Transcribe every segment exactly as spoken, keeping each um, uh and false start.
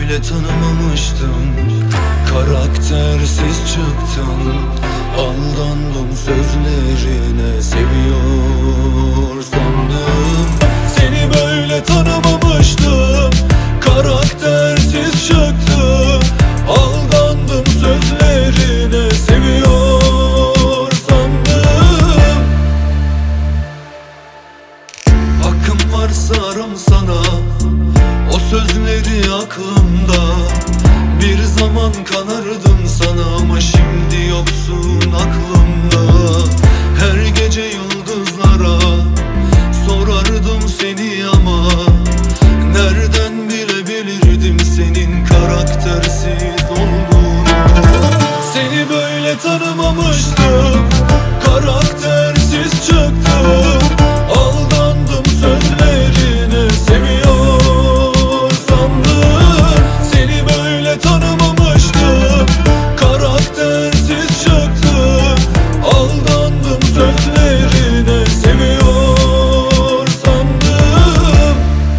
böyle tanımamıştım. Karaktersiz çıktın, aldandım sözlerine, seviyor sandım. Seni böyle tanımamıştım. Karaktersiz çıktın, aldandım sözlerine, seviyor sandım. Hakkım varsa aram sana, o sözleri aklımda. Bir zaman kanardım sana ama şimdi yoksun aklımda. Her gece yıldızlara sorardım seni ama nereden bilebilirdim senin karaktersiz olduğunu. Seni böyle tanımamıştım. Karaktersiz çıktım, aldandım sözlerine, seviyor sandım. Seni böyle tanımamıştım. Karaktersiz çıktım, aldandım sözlerine, seviyor sandım.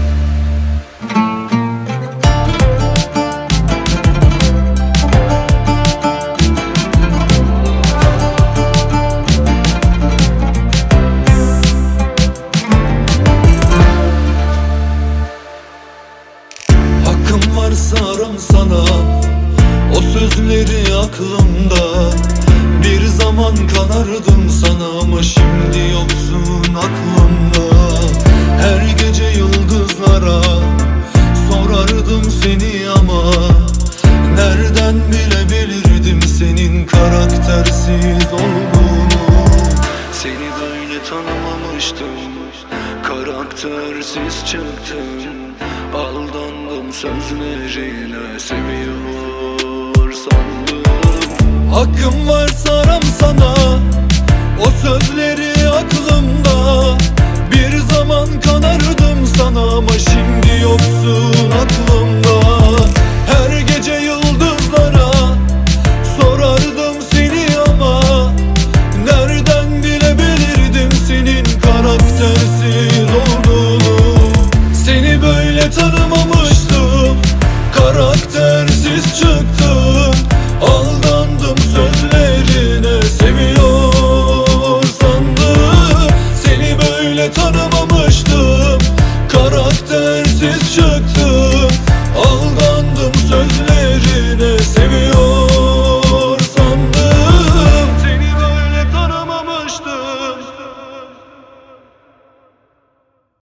Hakkım varsa aram sana, o sözleri aklımda. Bir zaman kanardım sana ama şimdi yoksun aklımda. Her gece yıldızlara sorardım seni ama nereden bilebilirdim senin karaktersiz olduğunu. Seni böyle tanımamıştım. Karaktersiz çıktın, aldandım sözlerine, seviyor sandım. Hakkım varsa aram sana, o sözleri aklımda. Bir zaman kanardım sana ama şimdi yoksun